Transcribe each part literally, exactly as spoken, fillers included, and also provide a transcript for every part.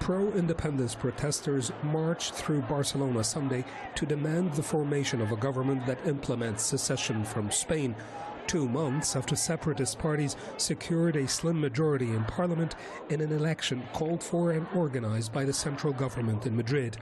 Pro-independence protesters marched through Barcelona Sunday to demand the formation of a government that implements secession from Spain, two months after separatist parties secured a slim majority in parliament in an election called for and organized by the central government in Madrid.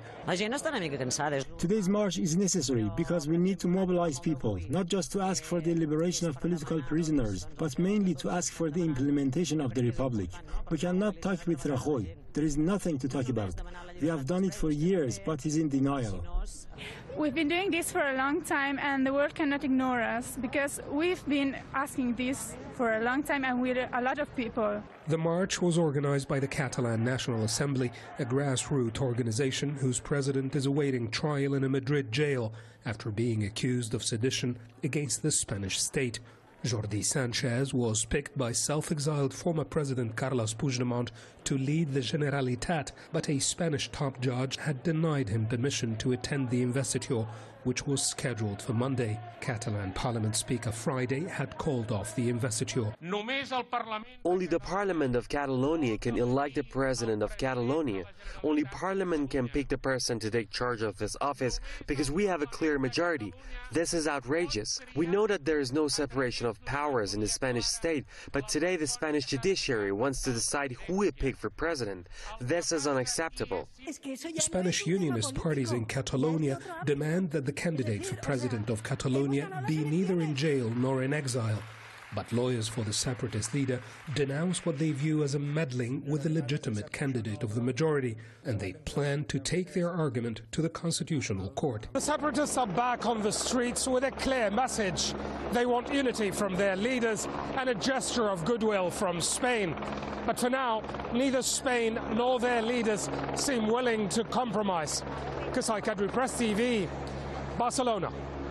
Today's march is necessary because we need to mobilize people, not just to ask for the liberation of political prisoners, but mainly to ask for the implementation of the republic. We cannot talk with Rajoy. There is nothing to talk about. We have done it for years, but he's in denial. We've been doing this for a long time, and the world cannot ignore us, because we've been asking this for a long time, and we're a lot of people. The march was organized by the Catalan National Assembly, a grassroots organization whose president is awaiting trial in a Madrid jail after being accused of sedition against the Spanish state. Jordi Sanchez was picked by self-exiled former President Carles Puigdemont to lead the Generalitat, but a Spanish top judge had denied him permission to attend the investiture, which was scheduled for Monday. Catalan Parliament Speaker Friday had called off the investiture. Only the Parliament of Catalonia can elect the President of Catalonia. Only Parliament can pick the person to take charge of this office because we have a clear majority. This is outrageous. We know that there is no separation of powers in the Spanish state, but today the Spanish judiciary wants to decide who we pick for president. This is unacceptable. Spanish unionist parties in Catalonia demand that the candidate for president of Catalonia be neither in jail nor in exile. But lawyers for the separatist leader denounce what they view as a meddling with the legitimate candidate of the majority, and they plan to take their argument to the Constitutional Court. The separatists are back on the streets with a clear message. They want unity from their leaders and a gesture of goodwill from Spain. But for now, neither Spain nor their leaders seem willing to compromise. Kasai Kadri, Press T V, Barcelona.